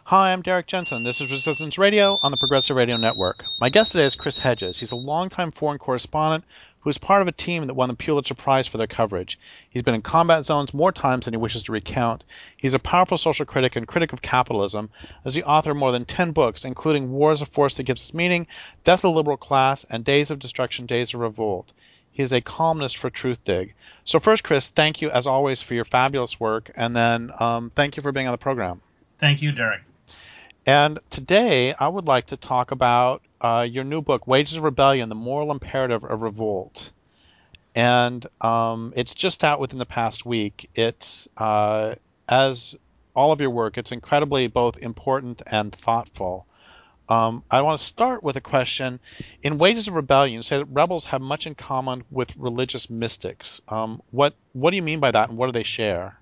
Hi, I'm Derek Jensen. This is Resistance Radio on the Progressive Radio Network. My guest today is Chris Hedges. He's a longtime foreign correspondent who is part of a team that won the Pulitzer Prize for their coverage. He's been in combat zones more times than he wishes to recount. He's a powerful social critic and critic of capitalism, as the author of more than 10 books, including War is a Force That Gives Us Meaning, Death of the Liberal Class, and Days of Destruction, Days of Revolt. He is a columnist for Truthdig. So first, Chris, thank you as always for your fabulous work, and then thank you for being on the program. Thank you, Derek. And today I would like to talk about your new book, Wages of Rebellion, The Moral Imperative of Revolt. And it's just out within the past week. It's, as all of your work, it's incredibly both important and thoughtful. I want to start with a question. In Wages of Rebellion, you say that rebels have much in common with religious mystics. What do you mean by that, and what do they share?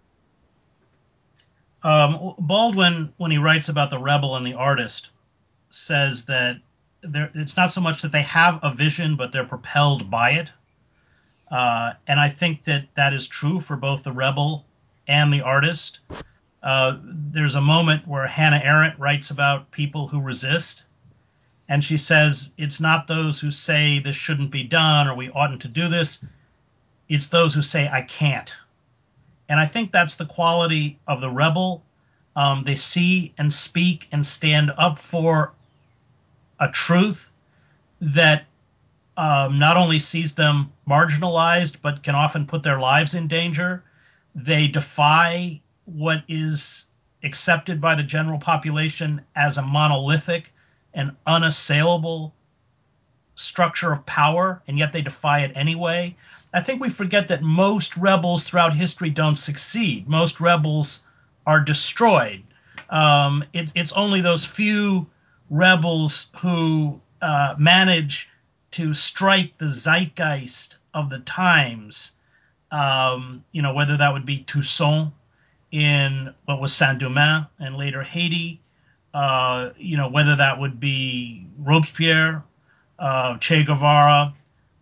Baldwin, when he writes about the rebel and the artist, says that it's not so much that they have a vision, but they're propelled by it. And I think that is true for both the rebel and the artist. There's a moment where Hannah Arendt writes about people who resist, and she says it's not those who say this shouldn't be done or we oughtn't to do this. It's those who say I can't. And I think that's the quality of the rebel. They see and speak and stand up for a truth that not only sees them marginalized, but can often put their lives in danger. They defy what is accepted by the general population as a monolithic and unassailable structure of power, and yet they defy it anyway. I think we forget that most rebels throughout history don't succeed. Most rebels are destroyed. It's only those few rebels who manage to strike the zeitgeist of the times, whether that would be Toussaint in what was Saint-Domingue and later Haiti, whether that would be Robespierre, Che Guevara,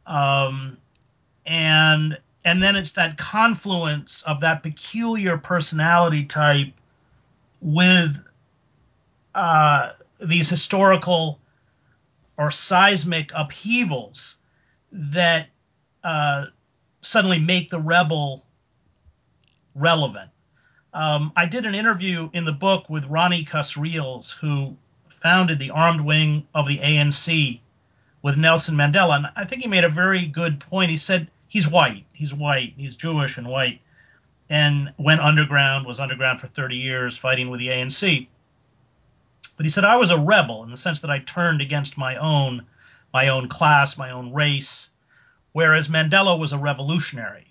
and then it's that confluence of that peculiar personality type with these historical or seismic upheavals that suddenly make the rebel relevant. I did an interview in the book with Ronnie Kasrils, who founded the armed wing of the ANC with Nelson Mandela, and I think he made a very good point. He said he's white, he's Jewish and white, and went underground, was underground for 30 years fighting with the ANC. But he said I was a rebel in the sense that I turned against my own class, my own race, whereas Mandela was a revolutionary.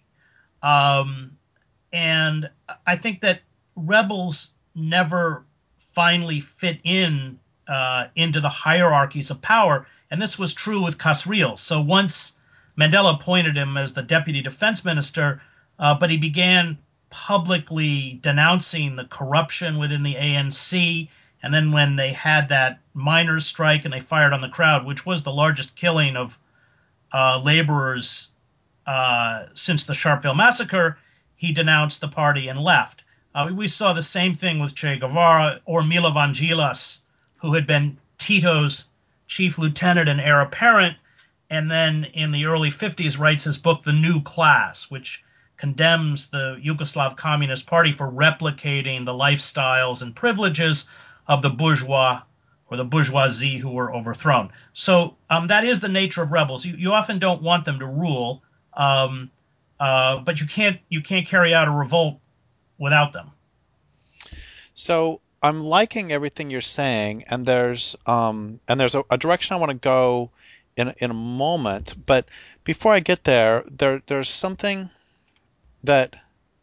And I think that rebels never finally fit into the hierarchies of power. And this was true with Kasrils. So once Mandela appointed him as the deputy defense minister, but he began publicly denouncing the corruption within the ANC. And then when they had that miners' strike and they fired on the crowd, which was the largest killing of laborers since the Sharpeville massacre, he denounced the party and left. We saw the same thing with Che Guevara or Milo Vangelis, who had been Tito's chief lieutenant and heir apparent, and then in the early 50s writes his book, The New Class, which condemns the Yugoslav Communist Party for replicating the lifestyles and privileges of the bourgeois or the bourgeoisie who were overthrown. So that is the nature of rebels. You often don't want them to rule, but you can't carry out a revolt without them. So I'm liking everything you're saying, and there's a direction I want to go in a moment. But before I get there's something that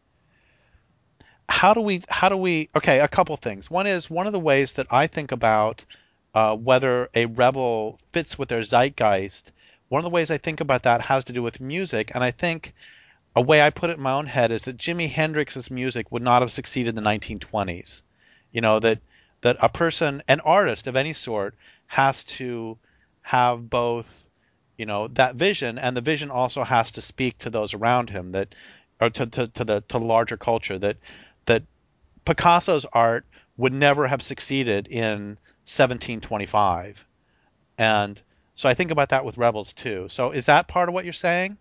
how do we okay, a couple things. One of the ways that I think about whether a rebel fits with their zeitgeist. One of the ways I think about that has to do with music, and I think a way I put it in my own head is that Jimi Hendrix's music would not have succeeded in the 1920s. That a person, an artist of any sort, has to have both, that vision, and the vision also has to speak to those around him, that, or to the larger culture. That Picasso's art would never have succeeded in 1725. And so I think about that with rebels too. So is that part of what you're saying?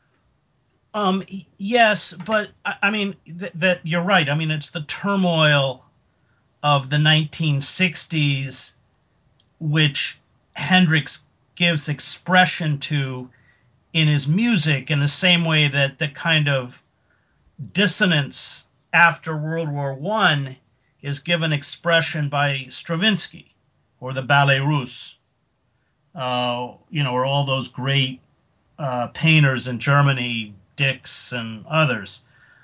Yes, but I mean that you're right. I mean, it's the turmoil of the 1960s which Hendrix gives expression to in his music in the same way that the kind of dissonance after World War I is given expression by Stravinsky or the Ballet Russe, or all those great painters in Germany, Dix and others.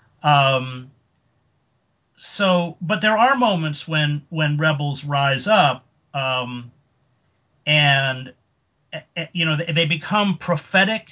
But there are moments when rebels rise up, and they become prophetic.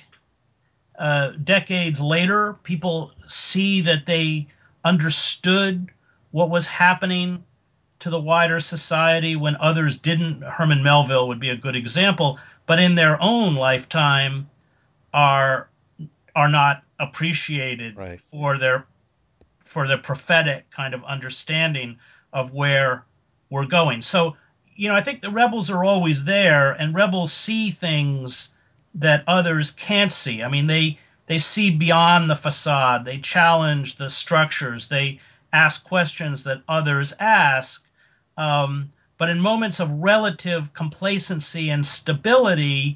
Decades later, people see that they understood what was happening to the wider society when others didn't. Herman Melville would be a good example, but in their own lifetime are not appreciated Right. for their prophetic kind of understanding of where we're going. So, I think the rebels are always there, and rebels see things that others can't see. I mean, they see beyond the facade. They challenge the structures. They ask questions that others ask. But in moments of relative complacency and stability,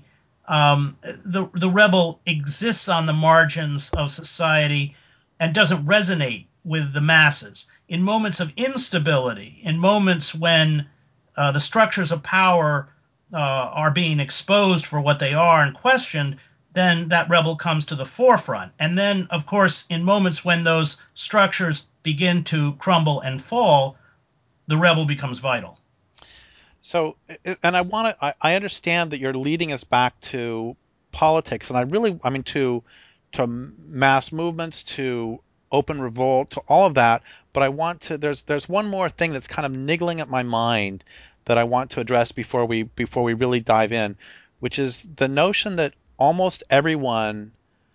the rebel exists on the margins of society and doesn't resonate with the masses. In moments of instability, in moments when the structures of power are being exposed for what they are and questioned, then that rebel comes to the forefront. And then, of course, in moments when those structures begin to crumble and fall, the rebel becomes vital. So, and I understand that you're leading us back to politics, and to mass movements, to open revolt, to all of that. But there's one more thing that's kind of niggling at my mind that I want to address before we really dive in, which is the notion that almost everyone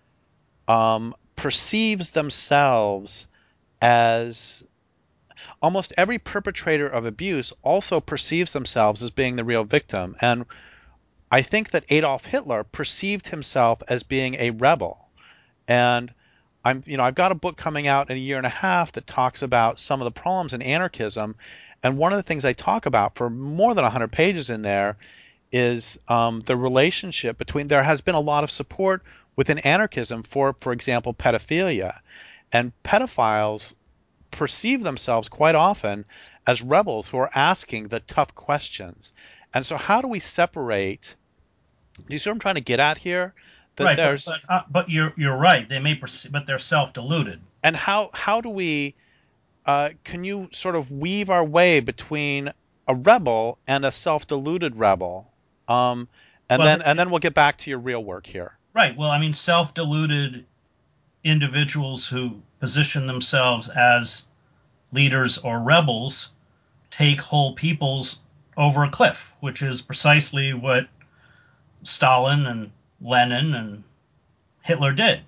perceives themselves as almost every perpetrator of abuse also perceives themselves as being the real victim. And I think that Adolf Hitler perceived himself as being a rebel. And I've got a book coming out in a year and a half that talks about some of the problems in anarchism. And one of the things I talk about for more than 100 pages in there is the relationship between, there has been a lot of support within anarchism for example, pedophilia. And pedophiles perceive themselves quite often as rebels who are asking the tough questions. And so how do we separate? Do you see what I'm trying to get at here? That Right, but you're right. They may perceive, but they're self-deluded. And how do we? Can you sort of weave our way between a rebel and a self-deluded rebel? And then we'll get back to your real work here. Right. Well, I mean, self-deluded individuals who position themselves as leaders or rebels take whole peoples over a cliff, which is precisely what Stalin and Lenin and Hitler did.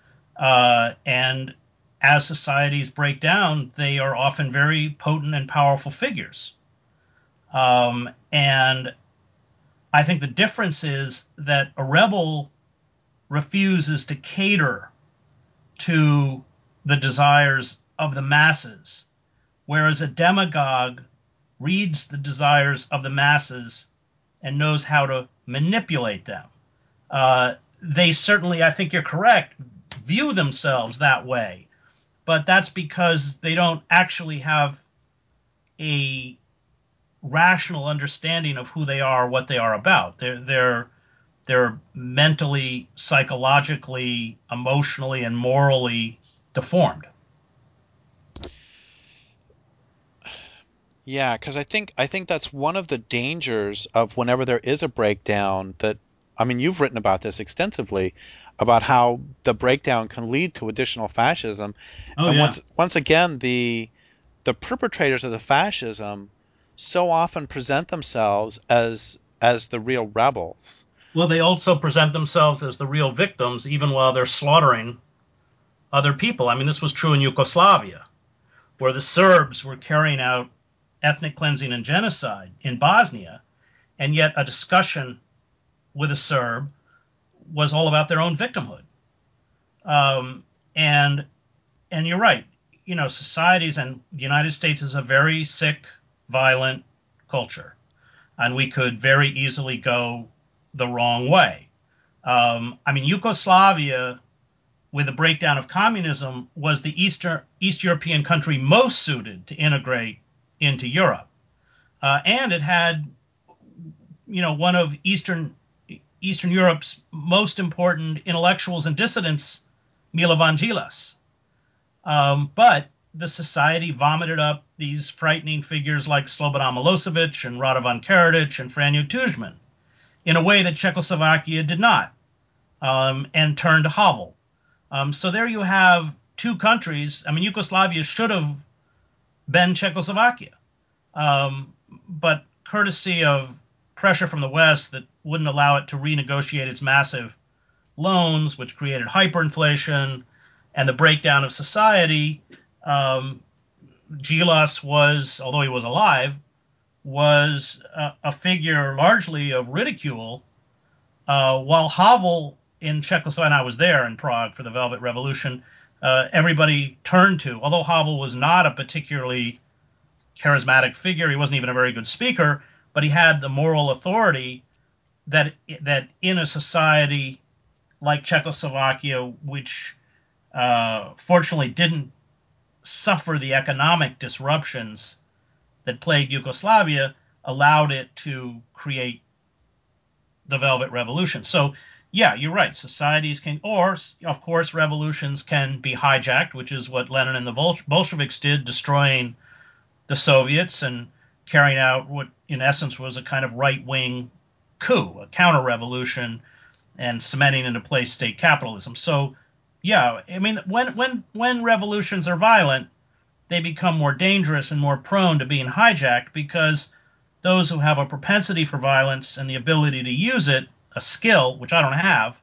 And as societies break down, they are often very potent and powerful figures. And I think the difference is that a rebel refuses to cater to the desires of the masses, whereas a demagogue reads the desires of the masses and knows how to manipulate them. They certainly, I think you're correct, view themselves that way, but that's because they don't actually have a rational understanding of who they are, what they are about. They're mentally, psychologically, emotionally, and morally deformed. Yeah, because I think that's one of the dangers of whenever there is a breakdown. You've written about this extensively, about how the breakdown can lead to additional fascism. Oh, and yeah. once again, the perpetrators of the fascism so often present themselves as the real rebels. Well, they also present themselves as the real victims, even while they're slaughtering other people. I mean, this was true in Yugoslavia, where the Serbs were carrying out ethnic cleansing and genocide in Bosnia, and yet a discussion with a Serb was all about their own victimhood. And you're right. Societies, and the United States is a very sick, violent culture, and we could very easily go the wrong way. Yugoslavia, with the breakdown of communism, was the East European country most suited to integrate into Europe, and it had, one of Eastern Europe's most important intellectuals and dissidents, Milo Vangelis. But the society vomited up these frightening figures like Slobodan Milosevic and Radovan Karadzic and Franjo Tudjman in a way that Czechoslovakia did not, and turned to Havel. So there you have two countries. Yugoslavia should have been Czechoslovakia, but courtesy of pressure from the West that wouldn't allow it to renegotiate its massive loans, which created hyperinflation and the breakdown of society, Gilas was, although he was alive, was a figure largely of ridicule, while Havel in Czechoslovakia, and I was there in Prague for the Velvet Revolution, everybody turned to. Although Havel was not a particularly charismatic figure, he wasn't even a very good speaker, but he had the moral authority that in a society like Czechoslovakia, which fortunately didn't suffer the economic disruptions that plagued Yugoslavia, allowed it to create the Velvet Revolution. So, yeah, you're right. Societies can, or, of course, revolutions can be hijacked, which is what Lenin and the Bolsheviks did, destroying the Soviets and carrying out what, in essence, was a kind of right-wing coup, a counter-revolution, and cementing into place state capitalism. So, yeah, when revolutions are violent, they become more dangerous and more prone to being hijacked, because those who have a propensity for violence and the ability to use it, a skill, which I don't have,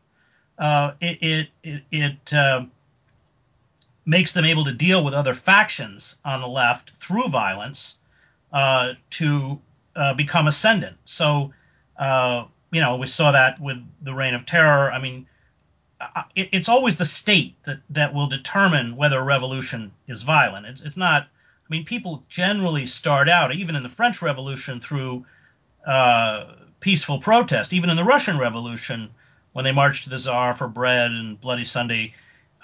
it makes them able to deal with other factions on the left through violence to become ascendant. So, we saw that with the Reign of Terror. It's always the state that will determine whether a revolution is violent. It's not. People generally start out, even in the French Revolution, through peaceful protest. Even in the Russian Revolution, when they marched to the Tsar for bread and Bloody Sunday,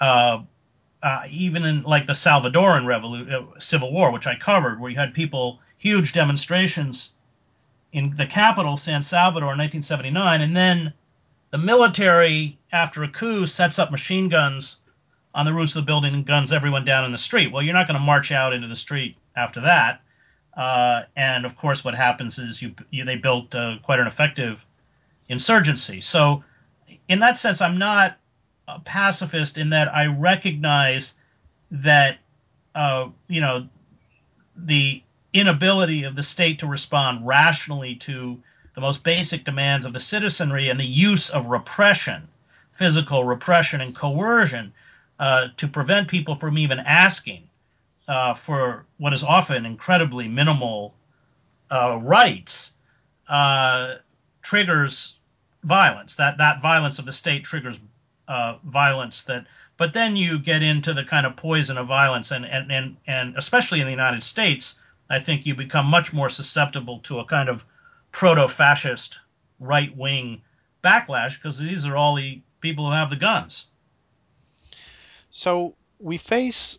even in like the Salvadoran Civil War, which I covered, where you had huge demonstrations in the capital, San Salvador, in 1979, and then the military, after a coup, sets up machine guns on the roofs of the building and guns everyone down in the street. Well, you're not going to march out into the street after that. And of course, what happens is they built quite an effective insurgency. So, in that sense, I'm not a pacifist in that I recognize that the inability of the state to respond rationally to the most basic demands of the citizenry and the use of repression, physical repression and coercion, to prevent people from even asking for what is often incredibly minimal rights, triggers violence. That violence of the state triggers violence. But then you get into the kind of poison of violence, and especially in the United States, I think you become much more susceptible to a kind of proto-fascist right-wing backlash, because these are all the people who have the guns. So we face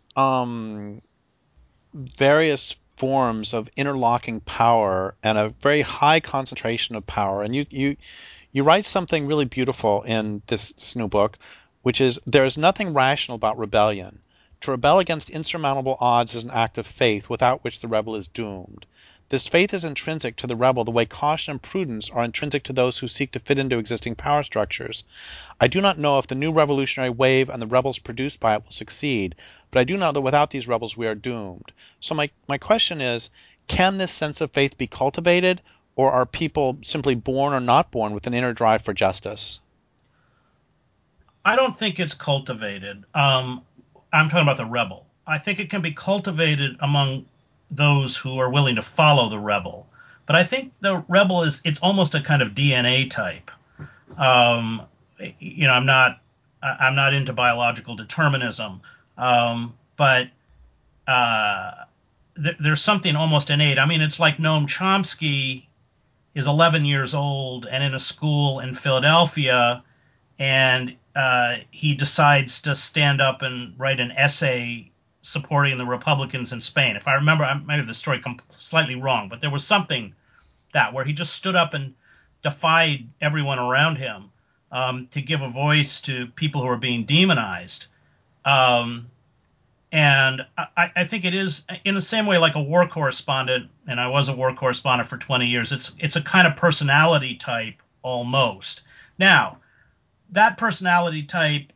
various forms of interlocking power and a very high concentration of power. And you write something really beautiful in this new book, which is, there is nothing rational about rebellion. To rebel against insurmountable odds is an act of faith, without which the rebel is doomed. This faith is intrinsic to the rebel the way caution and prudence are intrinsic to those who seek to fit into existing power structures. I do not know if the new revolutionary wave and the rebels produced by it will succeed, but I do know that without these rebels we are doomed. So my question is, can this sense of faith be cultivated, or are people simply born or not born with an inner drive for justice? I don't think it's cultivated. I'm talking about the rebel. I think it can be cultivated among those who are willing to follow the rebel. But I think the rebel it's almost a kind of DNA type. Um, I'm not into biological determinism, but there's something almost innate. I mean, it's like Noam Chomsky is 11 years old and in a school in Philadelphia, and he decides to stand up and write an essay supporting the Republicans in Spain. If I remember, I might have the story slightly wrong, but there was something where he just stood up and defied everyone around him to give a voice to people who are being demonized. And I think it is in the same way like a war correspondent, and I was a war correspondent for 20 years. It's a kind of personality type almost. Now, that personality type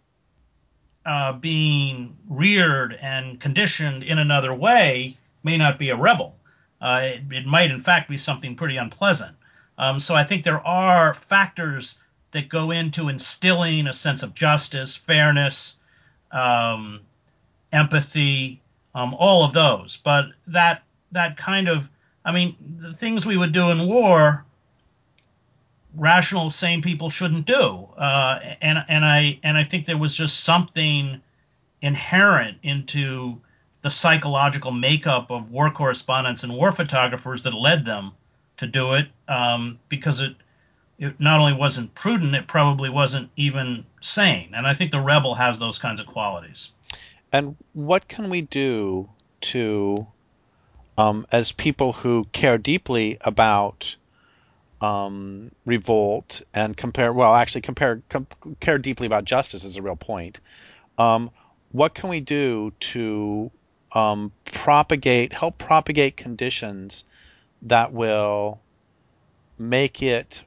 being reared and conditioned in another way may not be a rebel. It might, in fact, be something pretty unpleasant. So I think there are factors that go into instilling a sense of justice, fairness, empathy, all of those. But that kind of, I mean, the things we would do in war, rational, sane people shouldn't do. And I think there was just something inherent into the psychological makeup of war correspondents and war photographers that led them to do it, because it not only wasn't prudent, it probably wasn't even sane. And I think the rebel has those kinds of qualities. And what can we do to, as people who care deeply about revolt and care deeply about justice is a real point. What can we do to help propagate conditions that will make it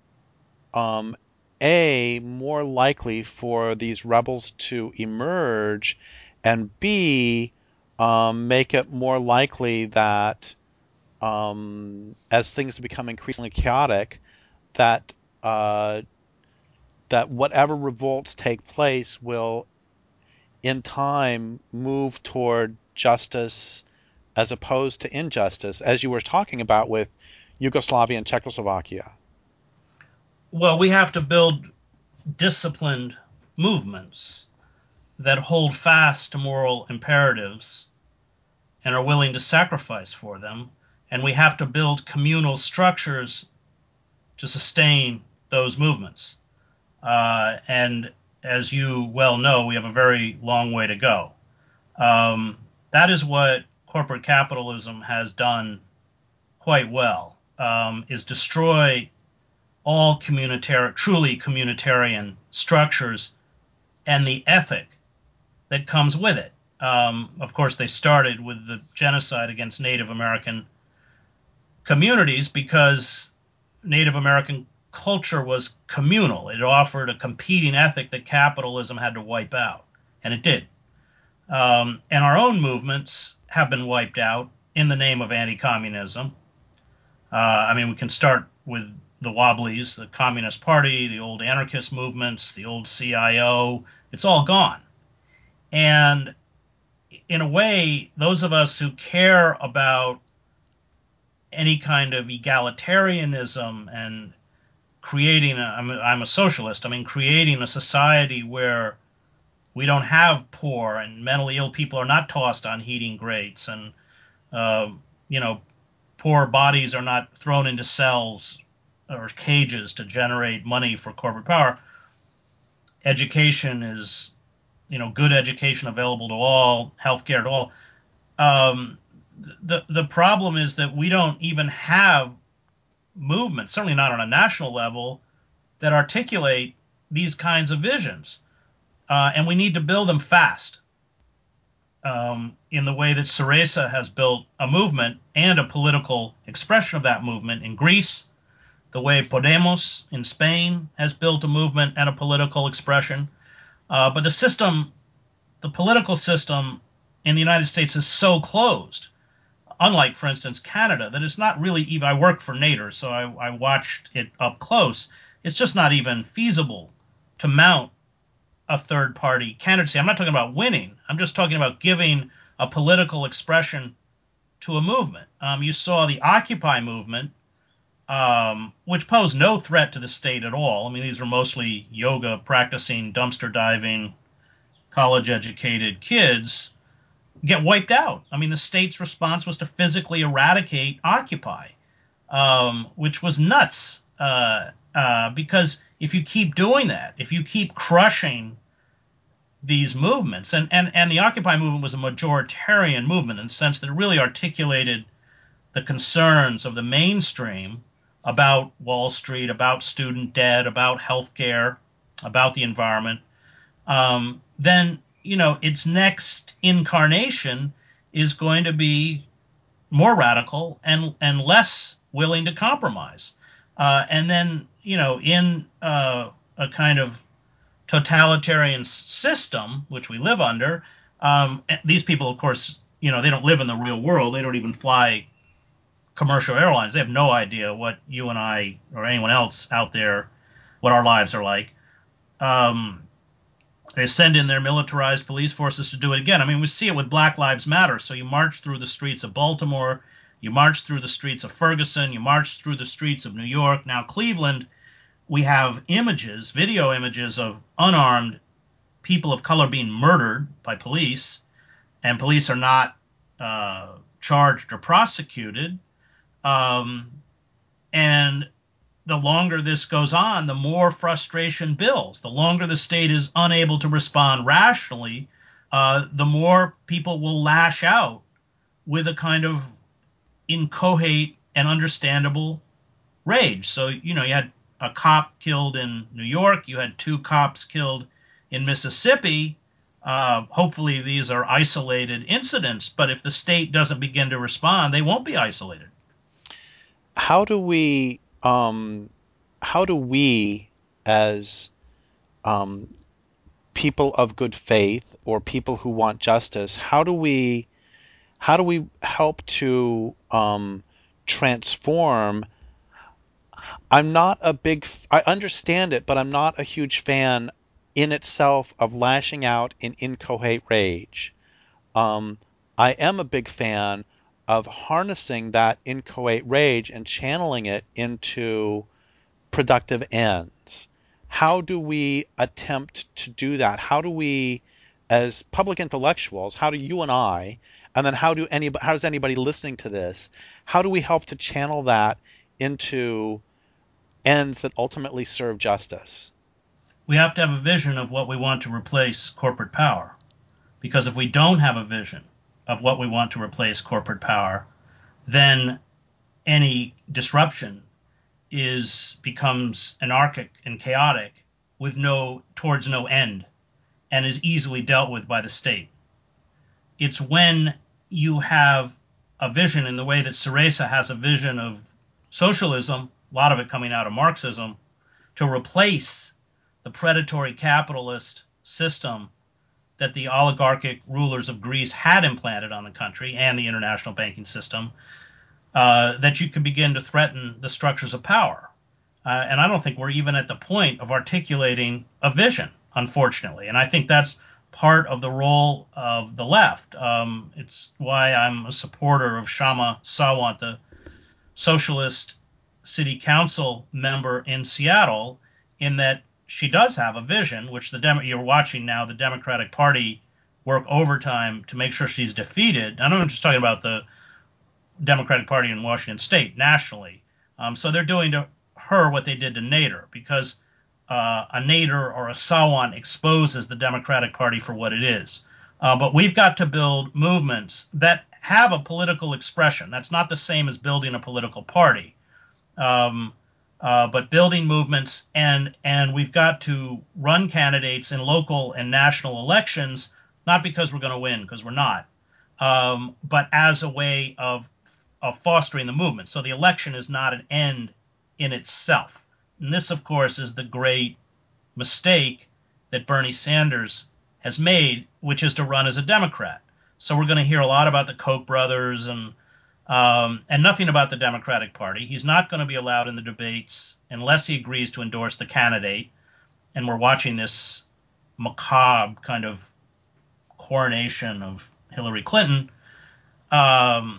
more likely for these rebels to emerge, and B, make it more likely that as things become increasingly chaotic, that whatever revolts take place will in time move toward justice as opposed to injustice, as you were talking about with Yugoslavia and Czechoslovakia? Well, we have to build disciplined movements that hold fast to moral imperatives and are willing to sacrifice for them. And we have to build communal structures to sustain those movements. And as you well know, we have a very long way to go. That is what corporate capitalism has done quite well, is destroy all truly communitarian structures and the ethic that comes with it. Of course, they started with the genocide against Native American communities because Native American culture was communal. It offered a competing ethic that capitalism had to wipe out, and it did. And our own movements have been wiped out in the name of anti-communism. We can start with the Wobblies, the Communist Party, the old anarchist movements, the old CIO. It's all gone. And in a way, those of us who care about any kind of egalitarianism and I'm a socialist, creating a society where we don't have poor and mentally ill people are not tossed on heating grates, and poor bodies are not thrown into cells or cages to generate money for corporate power. Education is, good education available to all, healthcare to all. The problem is that we don't even have movements, certainly not on a national level, that articulate these kinds of visions. And we need to build them fast, in the way that Syriza has built a movement and a political expression of that movement in Greece, the way Podemos in Spain has built a movement and a political expression. But the political system in the United States is so closed, unlike, for instance, Canada, that it's not really even, I work for Nader, so I watched it up close. It's just not even feasible to mount a third-party candidacy. I'm not talking about winning. I'm just talking about giving a political expression to a movement. You saw the Occupy movement, which posed no threat to the state at all. I mean, these were mostly yoga practicing, dumpster diving, college-educated kids, get wiped out. I mean, the state's response was to physically eradicate Occupy, which was nuts. Because if you keep doing that, if you keep crushing these movements, and the Occupy movement was a majoritarian movement in the sense that it really articulated the concerns of the mainstream about Wall Street, about student debt, about healthcare, about the environment, then, its next incarnation is going to be more radical and less willing to compromise. And then, in a kind of totalitarian system, which we live under, these people, of course, they don't live in the real world. They don't even fly commercial airlines. They have no idea what you and I or anyone else out there, what our lives are like. They send in their militarized police forces to do it again. I mean, we see it with Black Lives Matter. So you march through the streets of Baltimore, you march through the streets of Ferguson, you march through the streets of New York, now Cleveland. We have images, video images of unarmed people of color being murdered by police, and police are not charged or prosecuted. And the longer this goes on, the more frustration builds. The longer the state is unable to respond rationally, the more people will lash out with a kind of inchoate and understandable rage. So, you had a cop killed in New York. You had 2 cops killed in Mississippi. Hopefully these are isolated incidents, but if the state doesn't begin to respond, they won't be isolated. How do we as people of good faith or people who want justice, how do we help to transform? I understand it, but I'm not a huge fan in itself of lashing out in inchoate rage. I am a big fan of harnessing that inchoate rage and channeling it into productive ends. How do we attempt to do that? How do we, as public intellectuals, how do you and I, and then how does anybody listening to this, how do we help to channel that into ends that ultimately serve justice? We have to have a vision of what we want to replace corporate power. Because if we don't have a vision of what we want to replace corporate power, then any disruption becomes anarchic and chaotic towards no end, and is easily dealt with by the state. It's when you have a vision in the way that Ceresa has a vision of socialism, a lot of it coming out of Marxism, to replace the predatory capitalist system that the oligarchic rulers of Greece had implanted on the country and the international banking system, that you can begin to threaten the structures of power. And I don't think we're even at the point of articulating a vision, unfortunately. And I think that's part of the role of the left. It's why I'm a supporter of Kshama Sawant, the socialist city council member in Seattle, in that she does have a vision, which you're watching now the Democratic Party work overtime to make sure she's defeated. I'm not just talking about the Democratic Party in Washington State, nationally. So they're doing to her what they did to Nader, because a Nader or a Sawant exposes the Democratic Party for what it is. But we've got to build movements that have a political expression. That's not the same as building a political party. But building movements, and we've got to run candidates in local and national elections, not because we're going to win, because we're not, but as a way of fostering the movement. So the election is not an end in itself. And this, of course, is the great mistake that Bernie Sanders has made, which is to run as a Democrat. So we're going to hear a lot about the Koch brothers and nothing about the Democratic Party. He's not going to be allowed in the debates unless he agrees to endorse the candidate. And we're watching this macabre kind of coronation of Hillary Clinton.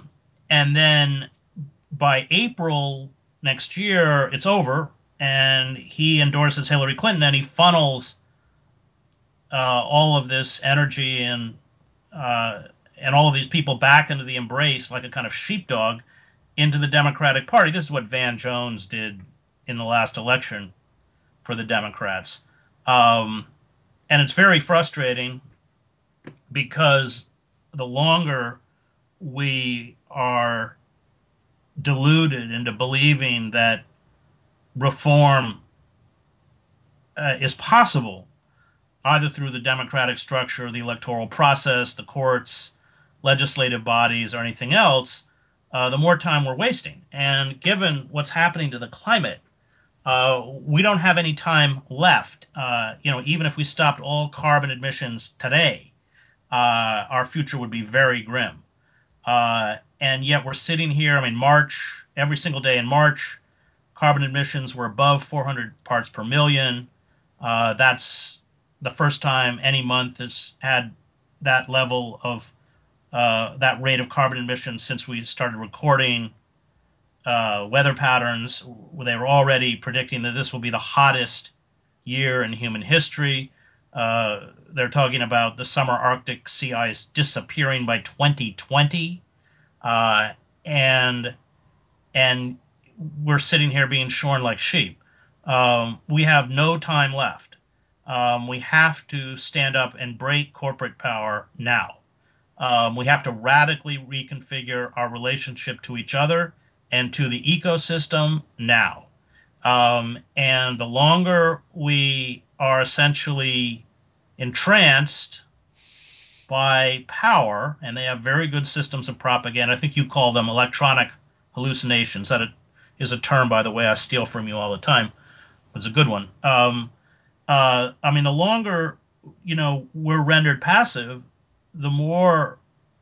And then by April next year, it's over, and he endorses Hillary Clinton, and he funnels all of this energy and all of these people back into the embrace like a kind of sheepdog into the Democratic Party. This is what Van Jones did in the last election for the Democrats. And it's very frustrating because the longer we are deluded into believing that reform is possible, either through the democratic structure, the electoral process, the courts, legislative bodies, or anything else, the more time we're wasting. And given what's happening to the climate, we don't have any time left. Even if we stopped all carbon emissions today, our future would be very grim. And yet we're sitting here. I mean, March, every single day in March, carbon emissions were above 400 parts per million. That's the first time any month has had that level of that rate of carbon emissions since we started recording weather patterns. They were already predicting that this will be the hottest year in human history. They're talking about the summer Arctic sea ice disappearing by 2020. And we're sitting here being shorn like sheep. We have no time left. We have to stand up and break corporate power now. We have to radically reconfigure our relationship to each other and to the ecosystem now. And the longer we are essentially entranced by power, and they have very good systems of propaganda. I think you call them electronic hallucinations. That is a term, by the way, I steal from you all the time. It's a good one. The longer, we're rendered passive, the more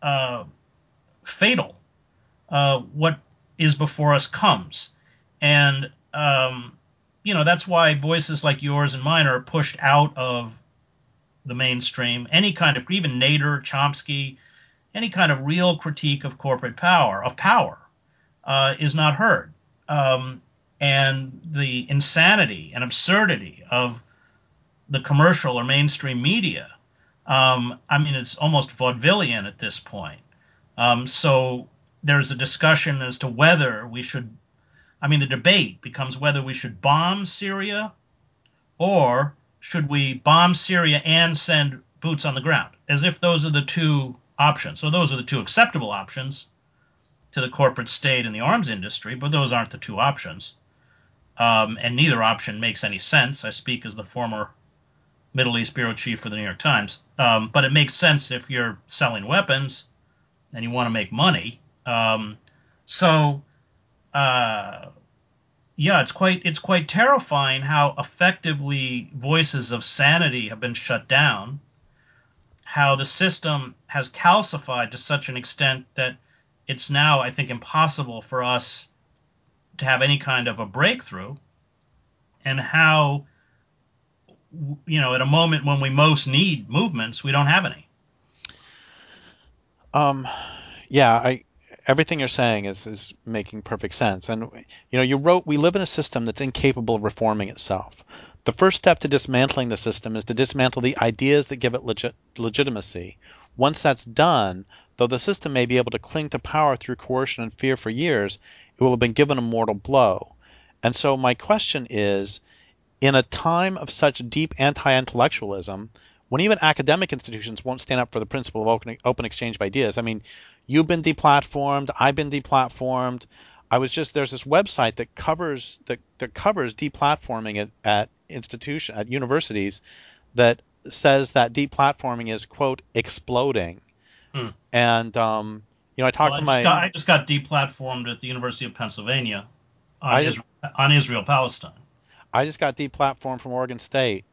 fatal what is before us comes. And, that's why voices like yours and mine are pushed out of the mainstream. Any kind of, even Nader, Chomsky, any kind of real critique of corporate power, is not heard. And the insanity and absurdity of the commercial or mainstream media, it's almost vaudevillian at this point. So there's a discussion as to whether we should, the debate becomes whether we should bomb Syria or should we bomb Syria and send boots on the ground, as if those are the two options. So those are the two acceptable options to the corporate state and the arms industry, but those aren't the two options. And neither option makes any sense. I speak as the former Middle East bureau chief for the New York Times. But it makes sense if you're selling weapons and you want to make money. It's quite terrifying how effectively voices of sanity have been shut down, how the system has calcified to such an extent that it's now, I think, impossible for us to have any kind of a breakthrough, and how, at a moment when we most need movements, we don't have any. Everything you're saying is making perfect sense. And, you wrote, we live in a system that's incapable of reforming itself. The first step to dismantling the system is to dismantle the ideas that give it legitimacy. Once that's done, though the system may be able to cling to power through coercion and fear for years, it will have been given a mortal blow. And so my question is, in a time of such deep anti-intellectualism, when even academic institutions won't stand up for the principle of open exchange of ideas. You've been deplatformed. I've been deplatformed. There's this website that covers deplatforming at universities that says that deplatforming is, quote, exploding. And I just got deplatformed at the University of Pennsylvania on Israel-Palestine. I just got deplatformed from Oregon State.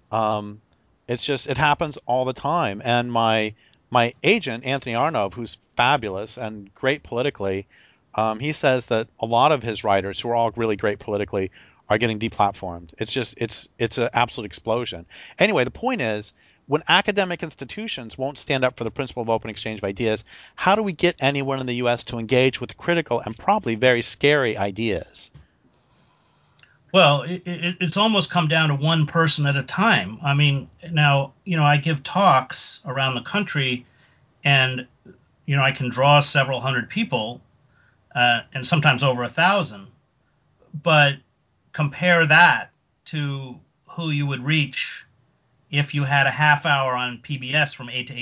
It happens all the time. And my agent, Anthony Arnove, who's fabulous and great politically, he says that a lot of his writers, who are all really great politically, are getting deplatformed. It's an absolute explosion. Anyway, the point is, when academic institutions won't stand up for the principle of open exchange of ideas, how do we get anyone in the U.S. to engage with critical and probably very scary ideas? Well, it's almost come down to one person at a time. I mean, now, I give talks around the country, and, I can draw several hundred people, and sometimes over 1,000. But compare that to who you would reach if you had a half hour on PBS from 8 to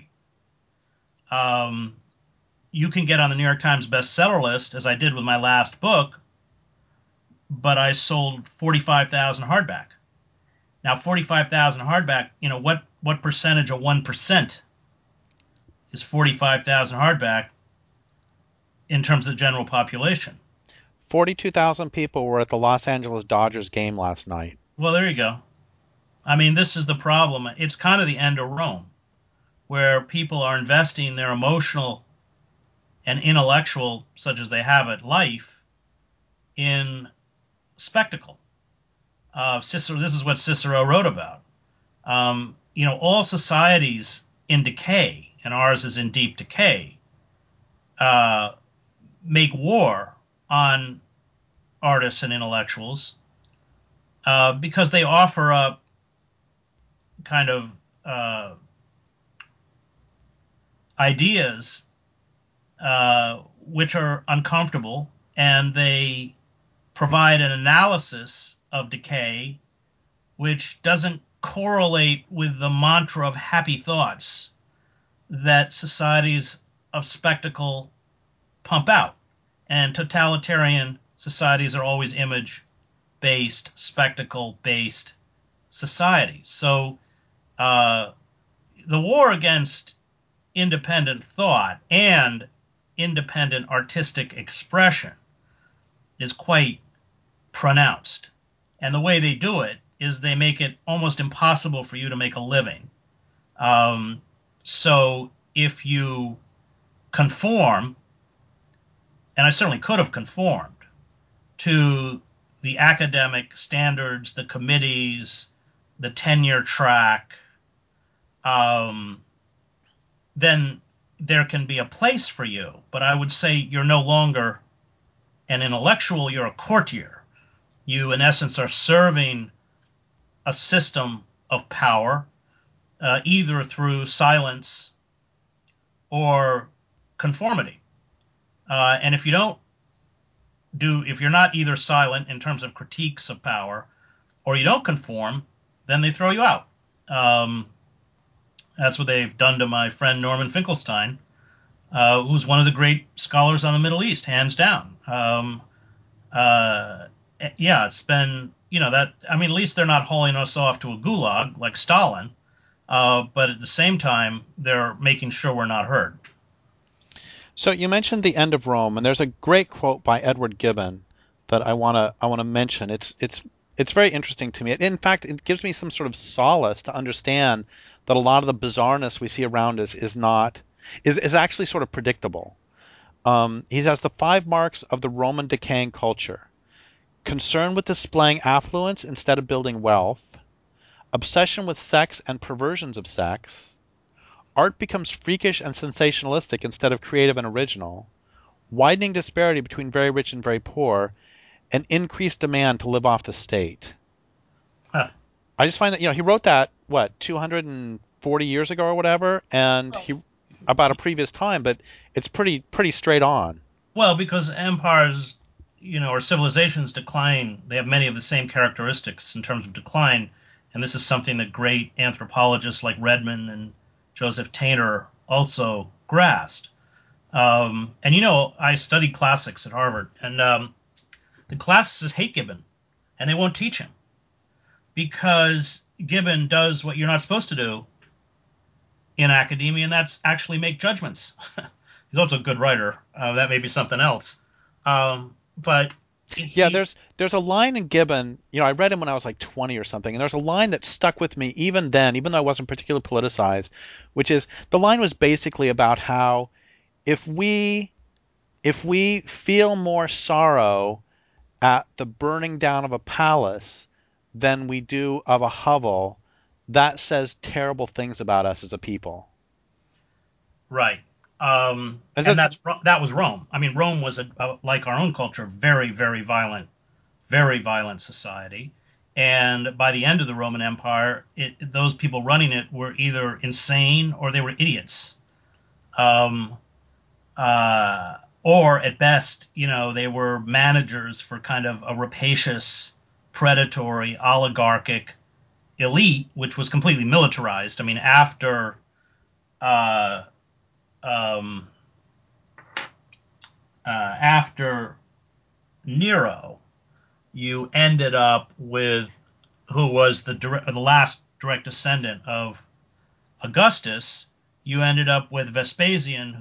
8:30. You can get on the New York Times bestseller list, as I did with my last book, but I sold 45,000 hardback. Now, 45,000 hardback, what percentage of 1% is 45,000 hardback in terms of the general population? 42,000 people were at the Los Angeles Dodgers game last night. Well, there you go. I mean, this is the problem. It's kind of the end of Rome, where people are investing their emotional and intellectual, such as they have it, life in spectacle. Cicero, this is what Cicero wrote about. All societies in decay, and ours is in deep decay, make war on artists and intellectuals because they offer up kind of ideas which are uncomfortable, and they provide an analysis of decay which doesn't correlate with the mantra of happy thoughts that societies of spectacle pump out. And totalitarian societies are always image-based, spectacle-based societies. So the war against independent thought and independent artistic expression is quite pronounced. And the way they do it is they make it almost impossible for you to make a living. So if you conform, and I certainly could have conformed, to the academic standards, the committees, the tenure track, then there can be a place for you. But I would say you're no longer an intellectual, you're a courtier. You, in essence, are serving a system of power, either through silence or conformity. And if you're not either silent in terms of critiques of power, or you don't conform, then they throw you out. That's what they've done to my friend Norman Finkelstein, who's one of the great scholars on the Middle East, hands down. It's been, at least they're not hauling us off to a gulag like Stalin, but at the same time, they're making sure we're not heard. So you mentioned the end of Rome, and there's a great quote by Edward Gibbon that I want to mention. It's very interesting to me. In fact, it gives me some sort of solace to understand that a lot of the bizarreness we see around us is actually sort of predictable. He says the 5 marks of the Roman decaying culture: concern with displaying affluence instead of building wealth, obsession with sex and perversions of sex, art becomes freakish and sensationalistic instead of creative and original, widening disparity between very rich and very poor, and increased demand to live off the state. Huh. I just find that, he wrote that, 240 years ago or whatever, and he about a previous time, but it's pretty straight on. Well, because empires, or civilizations decline, they have many of the same characteristics in terms of decline, and this is something that great anthropologists like Redman and Joseph Tainter also grasped. I studied classics at Harvard, and the classicists hate Gibbon, and they won't teach him because Gibbon does what you're not supposed to do in academia, and that's actually make judgments. He's also a good writer. That may be something else. There's a line in Gibbon, I read him when I was like 20 or something, and there's a line that stuck with me even then, even though I wasn't particularly politicized, which is, the line was basically about how if we feel more sorrow at the burning down of a palace than we do of a hovel, that says terrible things about us as a people. Right. Is And that that was Rome. I mean, Rome was like our own culture, very violent society. And by the end of the Roman Empire, those people running it were either insane or they were idiots. Um, or at best, they were managers for kind of a rapacious, predatory, oligarchic elite, which was completely militarized. I mean, uh, um, after Nero, you ended up with who was the last direct descendant of Augustus. You ended up with Vespasian,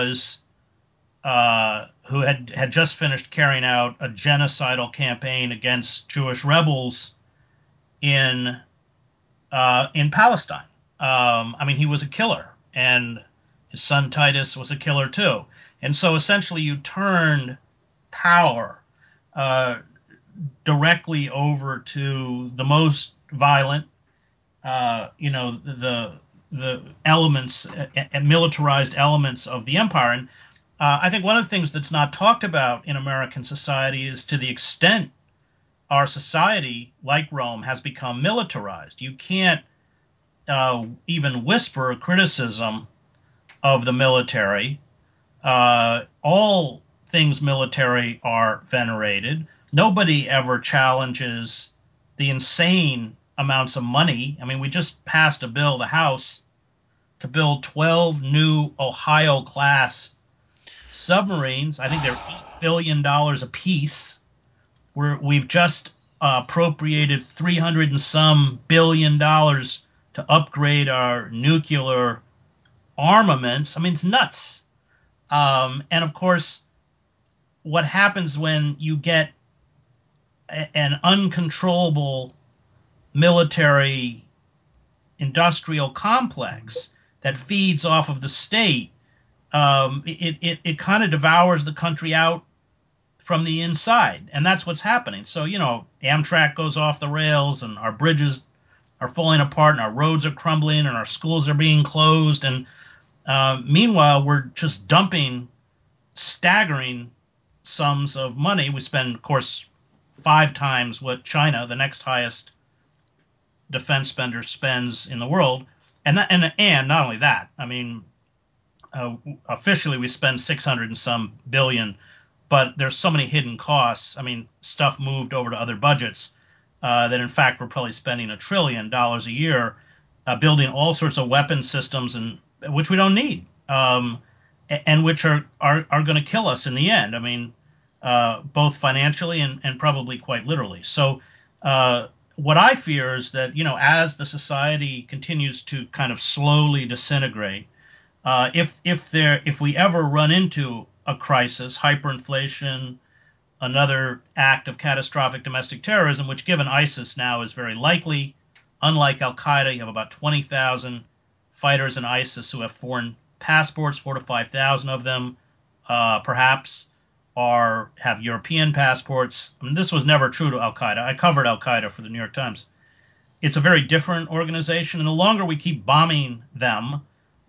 who had just finished carrying out a genocidal campaign against Jewish rebels in in Palestine. I mean, he was a killer, and his son Titus was a killer too. And so essentially, you turned power uh, directly over to the most violent, the elements, militarized elements of the empire. And I think one of the things that's not talked about in American society is to the extent our society, like Rome, has become militarized. You can't even whisper a criticism of the military. All things military are venerated. Nobody ever challenges the insane amounts of money. I mean, we just passed a bill, the House, to build 12 new Ohio class submarines. I think they're $8 billion a piece. We've just appropriated 300 and some $billion to upgrade our nuclear armaments. I mean, it's nuts. And of course, what happens when you get an uncontrollable military industrial complex that feeds off of the state, it kind of devours the country out from the inside, and that's what's happening. So Amtrak goes off the rails, and our bridges are falling apart, and our roads are crumbling, and our schools are being closed, and meanwhile we're just dumping staggering sums of money. We spend, of course, 5 times what China, the next highest defense spender, spends in the world, and not only that, I mean, officially we spend 600 and some billion, but there's so many hidden costs. I mean, stuff moved over to other budgets that in fact we're probably spending $1 trillion a year building all sorts of weapon systems, and which we don't need, and which are going to kill us in the end. I mean, both financially and probably quite literally. So what I fear is that as the society continues to kind of slowly disintegrate, if we ever run into a crisis, hyperinflation, another act of catastrophic domestic terrorism, which given ISIS now is very likely. Unlike Al Qaeda, you have about 20,000 fighters in ISIS who have foreign passports, 4 to 5,000 of them perhaps have European passports. I mean, this was never true to Al Qaeda. I covered Al Qaeda for the New York Times. It's a very different organization, and the longer we keep bombing them,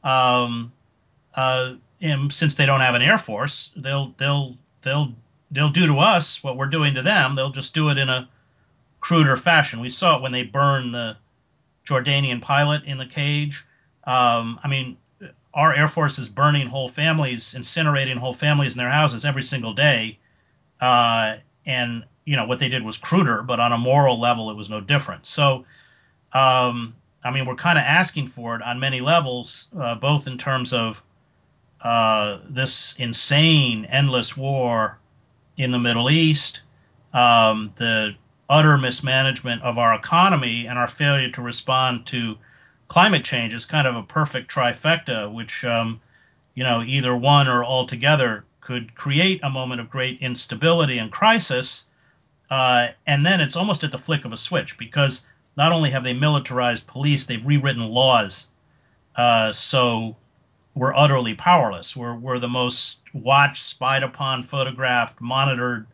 since they don't have an air force, they'll do to us what we're doing to them. They'll just do it in a cruder fashion. We saw it when they burned the Jordanian pilot in the cage. I mean, our Air Force is burning whole families, incinerating whole families in their houses every single day. And what they did was cruder, but on a moral level, it was no different. So, I mean, we're kind of asking for it on many levels, both in terms of this insane, endless war in the Middle East, the utter mismanagement of our economy, and our failure to respond to climate change is kind of a perfect trifecta, which, either one or all together could create a moment of great instability and crisis. And then it's almost at the flick of a switch, because not only have they militarized police, they've rewritten laws. So we're utterly powerless. We're the most watched, spied upon, photographed, monitored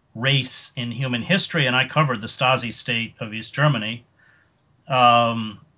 race in human history, and I covered the Stasi state of East Germany.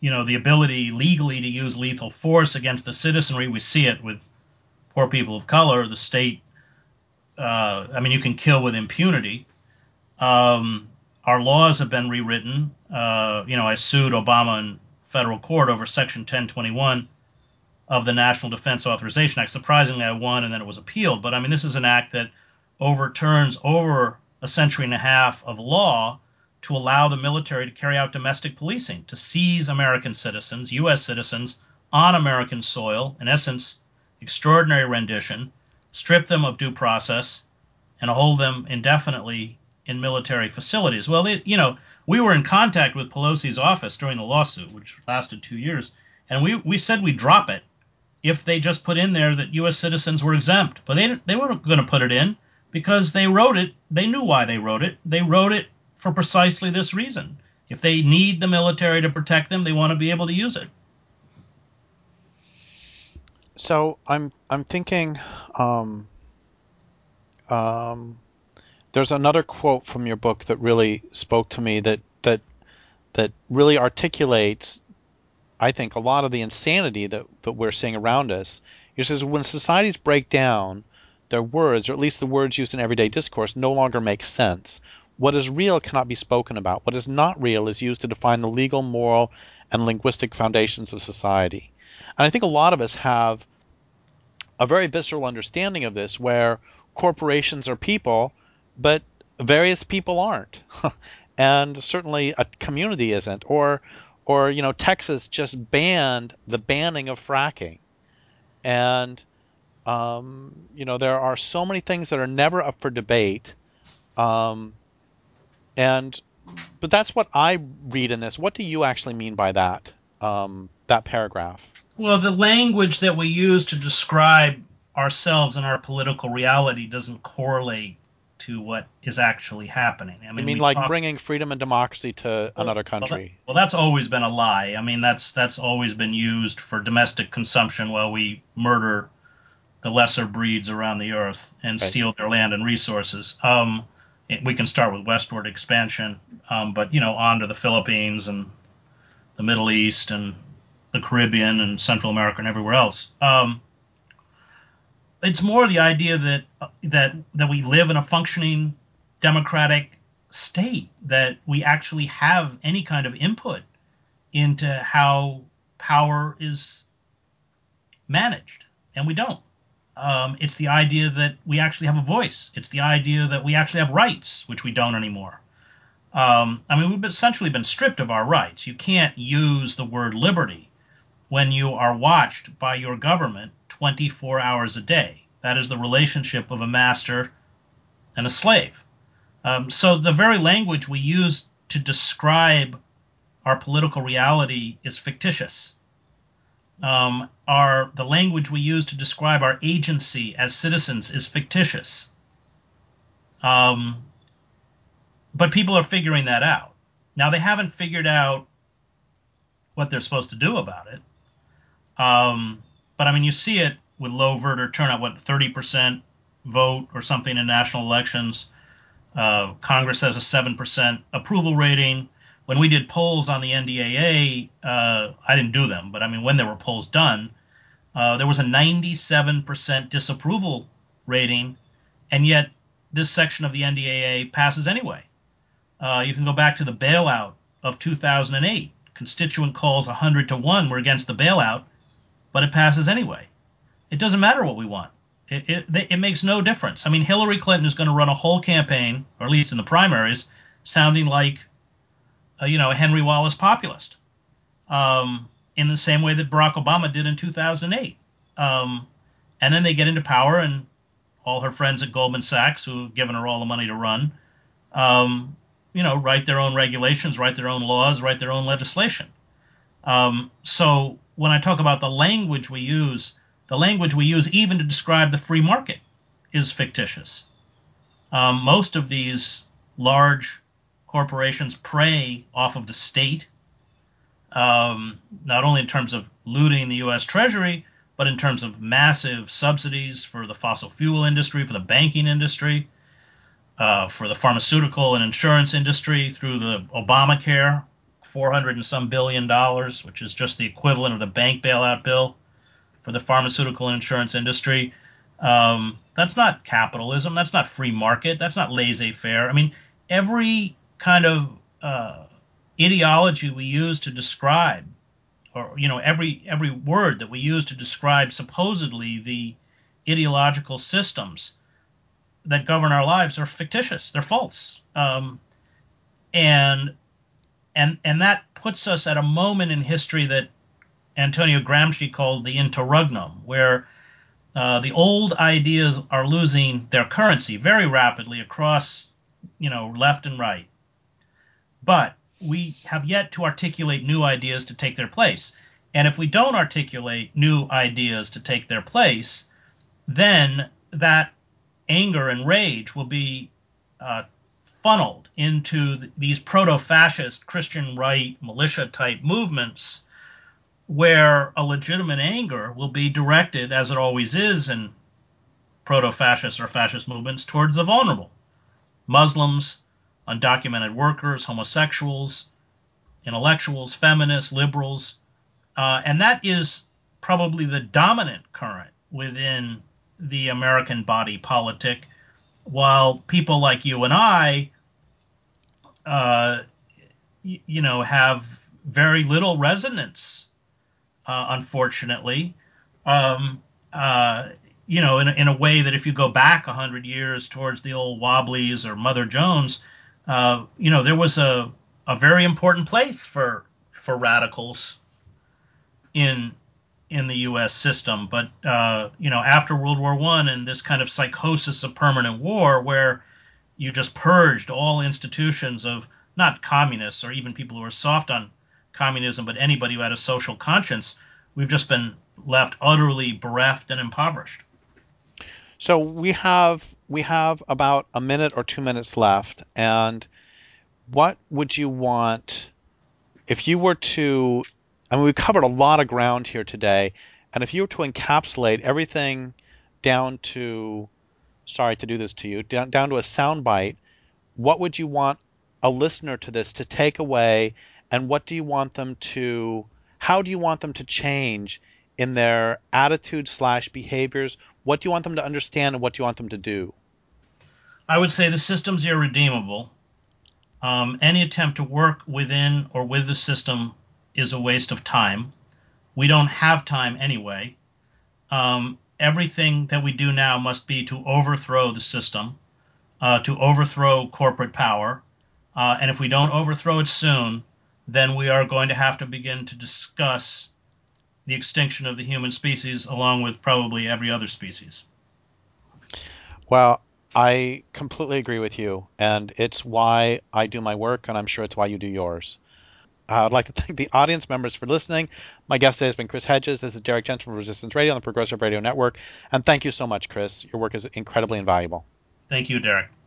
the ability legally to use lethal force against the citizenry. We see it with poor people of color. The state, you can kill with impunity. Our laws have been rewritten. I sued Obama in federal court over Section 1021 of the National Defense Authorization Act. Surprisingly, I won, and then it was appealed. But this is an act that overturns over a century and a half of law to allow the military to carry out domestic policing, to seize American citizens, U.S. citizens, on American soil, in essence, extraordinary rendition, strip them of due process, and hold them indefinitely in military facilities. Well, we were in contact with Pelosi's office during the lawsuit, which lasted 2 years, and we said we'd drop it if they just put in there that U.S. citizens were exempt. But they weren't going to put it in because they wrote it. They knew why they wrote it. They wrote it for precisely this reason. If they need the military to protect them, they want to be able to use it. So I'm thinking there's another quote from your book that really spoke to me that really articulates, I think, a lot of the insanity that we're seeing around us. It says, when societies break down, their words, or at least the words used in everyday discourse, no longer make sense. What is real cannot be spoken about. What is not real is used to define the legal, moral, and linguistic foundations of society. And I think a lot of us have a very visceral understanding of this, where corporations are people, but various people aren't. And certainly a community isn't. Or Texas just banned the banning of fracking. And there are so many things that are never up for debate. But that's what I read in this. What do you actually mean by that paragraph? Well, the language that we use to describe ourselves and our political reality doesn't correlate to what is actually happening. You mean bringing freedom and democracy to another country? Well, that's always been a lie. That's always been used for domestic consumption while we murder the lesser breeds around the earth and steal their land and resources. We can start with westward expansion, but on to the Philippines and the Middle East and the Caribbean and Central America and everywhere else. It's more the idea that we live in a functioning democratic state, that we actually have any kind of input into how power is managed, and we don't. It's the idea that we actually have a voice. It's the idea that we actually have rights, which we don't anymore. We've essentially been stripped of our rights. You can't use the word liberty when you are watched by your government 24 hours a day. That is the relationship of a master and a slave. So the very language we use to describe our political reality is fictitious. The language we use to describe our agency as citizens is fictitious. But people are figuring that out. Now, they haven't figured out what they're supposed to do about it. But you see it with low voter turnout, 30% vote or something in national elections. Congress has a 7% approval rating. When we did polls on the NDAA, I didn't do them, but when there were polls done, there was a 97% disapproval rating, and yet this section of the NDAA passes anyway. You can go back to the bailout of 2008. Constituent calls 100-1 were against the bailout, but it passes anyway. It doesn't matter what we want. It makes no difference. Hillary Clinton is going to run a whole campaign, or at least in the primaries, sounding like a Henry Wallace populist, in the same way that Barack Obama did in 2008. And then they get into power, and all her friends at Goldman Sachs, who have given her all the money to run, write their own regulations, write their own laws, write their own legislation. So when I talk about the language we use even to describe the free market is fictitious. Most of these large corporations prey off of the state, not only in terms of looting the U.S. Treasury, but in terms of massive subsidies for the fossil fuel industry, for the banking industry, for the pharmaceutical and insurance industry through the Obamacare $400 and some billion, which is just the equivalent of the bank bailout bill for the pharmaceutical and insurance industry. That's not capitalism. That's not free market. That's not laissez-faire. I mean, every kind of ideology we use to describe, or every word that we use to describe supposedly the ideological systems that govern our lives are fictitious. They're false. And that puts us at a moment in history that Antonio Gramsci called the interregnum, where the old ideas are losing their currency very rapidly across, left and right. But we have yet to articulate new ideas to take their place. And if we don't articulate new ideas to take their place, then that anger and rage will be funneled into these proto-fascist Christian right militia-type movements, where a legitimate anger will be directed, as it always is in proto-fascist or fascist movements, towards the vulnerable. Muslims, undocumented workers, homosexuals, intellectuals, feminists, liberals. And that is probably the dominant current within the American body politic, while people like you and I, have very little resonance, unfortunately, in a way that if you go back 100 years towards the old Wobblies or Mother Jones, there was a very important place for radicals in the U.S. system. But, after World War I and this kind of psychosis of permanent war, where you just purged all institutions of not communists or even people who are soft on communism, but anybody who had a social conscience, we've just been left utterly bereft and impoverished. So we have about a minute or 2 minutes left, and what would you want if you were to? I mean, we've covered a lot of ground here today, and if you were to encapsulate everything down to, sorry to do this to you, down to a soundbite, what would you want a listener to this to take away, and what do you want them to? How do you want them to change in their attitudes / behaviors? What do you want them to understand, and what do you want them to do? I would say the system's irredeemable. Any attempt to work within or with the system is a waste of time. We don't have time anyway. Everything that we do now must be to overthrow the system, to overthrow corporate power. And if we don't overthrow it soon, then we are going to have to begin to discuss the extinction of the human species, along with probably every other species. Well, I completely agree with you, and it's why I do my work, and I'm sure it's why you do yours. I'd like to thank the audience members for listening. My guest today has been Chris Hedges. This is Derek Jensen from Resistance Radio on the Progressive Radio Network. And thank you so much, Chris. Your work is incredibly invaluable. Thank you, Derek.